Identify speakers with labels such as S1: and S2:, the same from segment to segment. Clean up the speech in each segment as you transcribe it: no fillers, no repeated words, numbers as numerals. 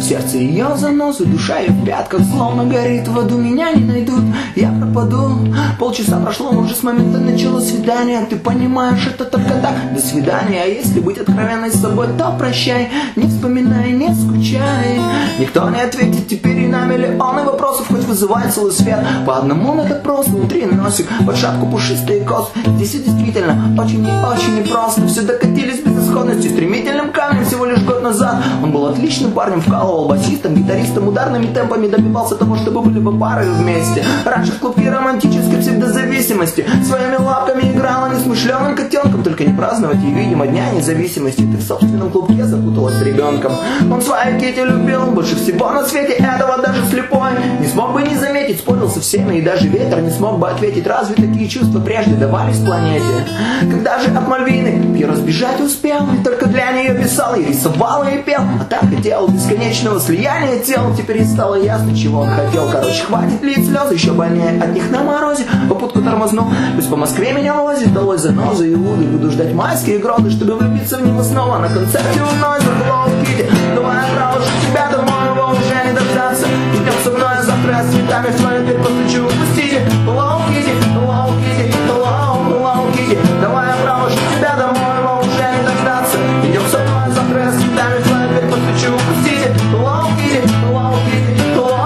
S1: сердце ее занозы, душа ее в пятках, словно горит, в аду меня не найдут, я пропаду. Полчаса прошло уже с момента начала свидания, ты понимаешь, это только так, до свидания. А если быть откровенной с собой, то прощай, не вспоминай, не скучай. Никто не ответит, теперь и на миллионы вопросов, хоть вызывай целый свет. По одному надо просто, внутри носик, под шапку пушистые косы. Здесь и действительно очень и очень непросто. Все докатились безысходности стремительным камнем всего лишь год назад. Он был отличным парнем, вкалывал басистом, гитаристом, ударными темпами добивался того, чтобы были бы пары вместе. Раньше в клубке романтической псевдозависимости своими лапками играла несмышленым котенком. Только не праздновать ей, видимо, Дня независимости. Ты в собственном клубке запуталась с ребенком. Он свою Кити любил больше всего на свете, этого даже слепой не смог бы не заметить. Спорил со всеми, и даже ветер не смог бы ответить. Разве такие чувства прежде давались планете? Когда же от Мальвины Пьеро сбежать успел, и только для нее писал, и рисовал, и пел. А так хотел бесконечного слияния тел. Теперь и стало ясно, чего он хотел. Короче, хватит лить слезы, еще больнее от них на морозе. Попутку тормознул, пусть по Москве меня возит. Долой занозы и луды, буду ждать майские гроды, чтобы влюбиться в него снова на концерте у Нойза. Hello Kitty, давай право, что тебя домой его уже не дождаться. Идем со мной завтра с цветами в твою дверь постучу, упустите. Hello Kitty, hello Kitty, hello Kitty, давай право, что тебя домой его уже не дождаться. Идем со мной завтра с цветами в твою дверь постучу, упустите. Hello Kitty, hello Kitty, hello.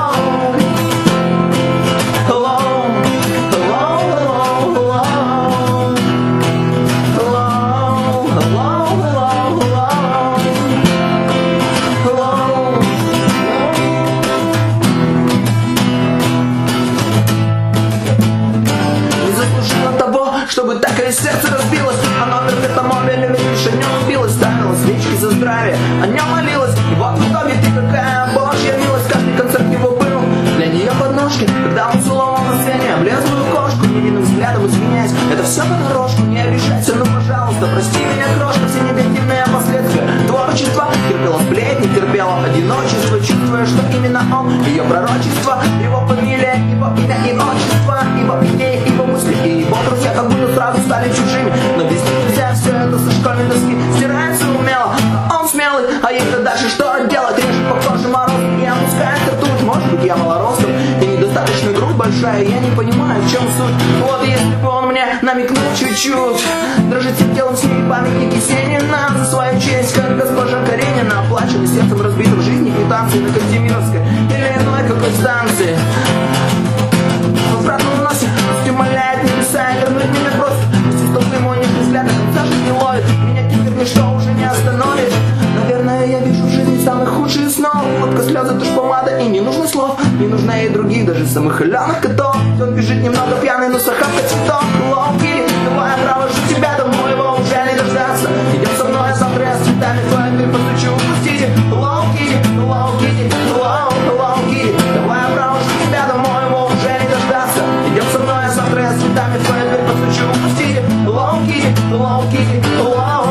S1: Чтобы так и сердце разбилось, а номер метамобиля видишь, о нем убилась. Ставила свечки за здравие, о нем молилась. И вот в итоге ты какая божья милость. Каждый концерт его был для нее подножки. Когда он целовал на сцене облезлую кошку, невинным взглядом извиняясь, это все понарошку, не обижайся, ну пожалуйста, прости меня, крошка. Все негативные последствия творчества. Терпела сплетни, терпела одиночество, чувствуя, что именно он ее пророчество. Его фамилия, его имя и отчество, его идеи, его мысли и его друзья как будто сразу стали чужими. Но без них нельзя, все это со школьной доски стирается умело. А он смелый, а ей-то дальше что делать? Режет по коже мороз и опускается тут. Может быть, я малоростом и недостаточно грудь большая, я не понимаю, в чем суть. Вот если бы он мне намекнул чуть-чуть. Дрожит всем телом с ней памятник Есенина за свою честь, как госпожа Каренина, оплаченный сердцем разбитым в жизни квитанции на Кантемировской или иной какой станции. В обратном носе пусть умоляет небеса и вернуть меня просит. Пусть из толпы мой нежный взгляд до конца жизни ловит. Меня теперь ничто уже не остановит. Наверное, я вижу в жизни самых худшие снов. Водка, слезы, тушь, помада и не нужно слов. Не нужно и других, даже самых холеных котов. Он бежит немного пьяный, но с охапкой цветов. Hello Kitty, давай право, что тебя домой его уже не дождаться. Идем со мной завтра с цветами в твою дверь постучу, упустите. Hello Kitty, hello Kitty, hello Kitty, давай право, что тебя домой его уже не дождаться. Идем со мной завтра с цветами в твою дверь постучу, упустите. Hello Kitty, hello Kitty, hello.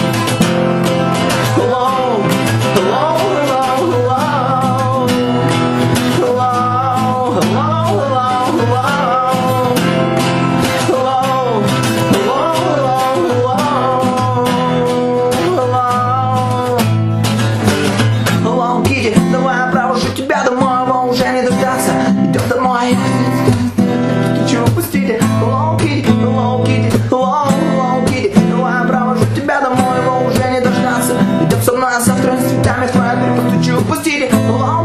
S1: Давай право, что тебя домой его уже не дождаться. Идем домой, чего пустите. Hello Kitty, hello Kitty, hello Kitty, давай право, что тебя домой его уже не дождаться. Идем со мной завтра с цветами в твою дверь постучу, пустите.